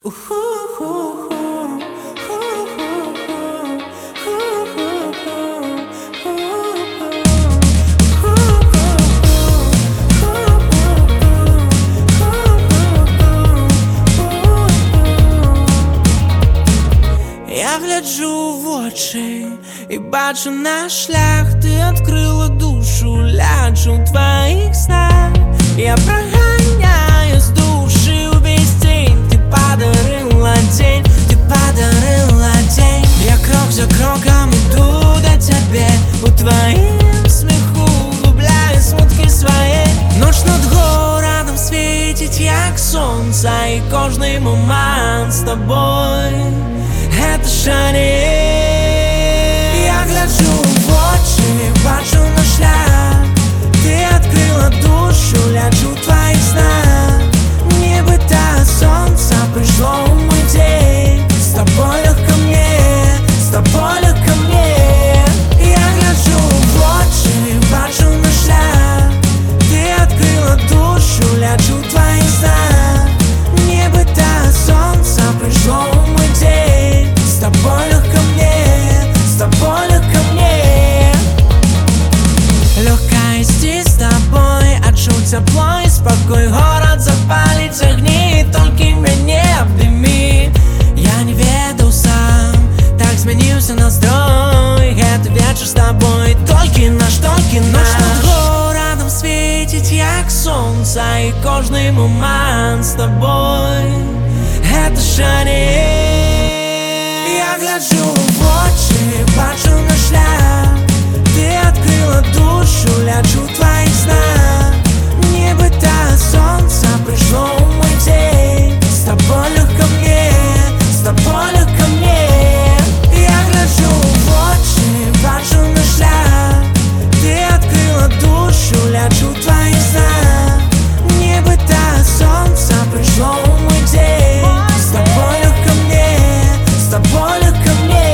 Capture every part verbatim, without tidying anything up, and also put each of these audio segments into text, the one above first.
Я гляджу в очі і бачу наш шлях. Ти відкрила душу, ляжу в твоїх снах. Я проганяю з душі увесь день. Ти подарила день, ти подарила день. Я крок за кроком иду до тебе. У твоїм сміху влюбляю смутки свої. Ночь над городом світить, як сонце, і кожний момент з тобою это шаре. Я гляджу в очі, бачу наш шлях. Ти відкрила душу, ляжу в твоїх снах. Ніби та сонце прийшло у мой день. З тобою легко мне, з тобою легко мне. Я гляджу в очі, бачу наш шлях. Ти відкрила душу, ляжу в твоїх снах. Ніби та сонце прийшло у мой день. С тобой легко мне, с тобой легко мне. Легко идти с тобой, отчув тепло и спокой. Город запалить огни, только меня обними. Я не ведал сам, так изменился настрой. Это вечер с тобой, только наш, только наш. Над городом светить, як сонце, и кожний момент с тобой это шаре. Я гляджу в очі, бачу наш шлях. Ти відкрила душу, ляжу в твоїх снах. Ніби та сонце прийшло у мой день. З тобою легко мне, з тобою легко мне. Я гляджу в очі, бачу наш шлях. Ти відкрила душу, ляжу в твоїх снах. Ніби та сонце прийшло у мой день. З тобою легко мне, з тобою легко мне.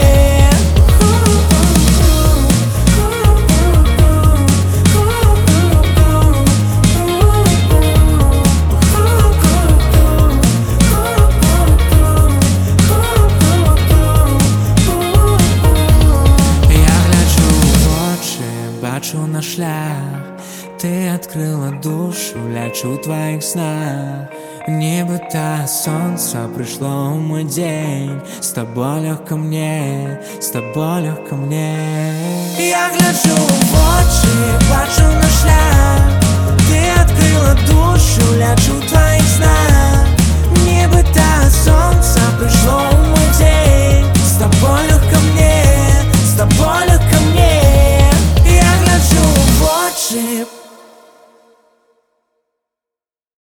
Я гляджу в очі, бачу наш шлях. Ти відкрила душу, лячу в твоїх снах. Ніби та сонце прийшло у мой день. З тобою легко мне, з тобою легко мне. Я гляджу в очі, бачу наш шлях. Ти відкрила душу, лячу в твоїх снах. Ніби та сонце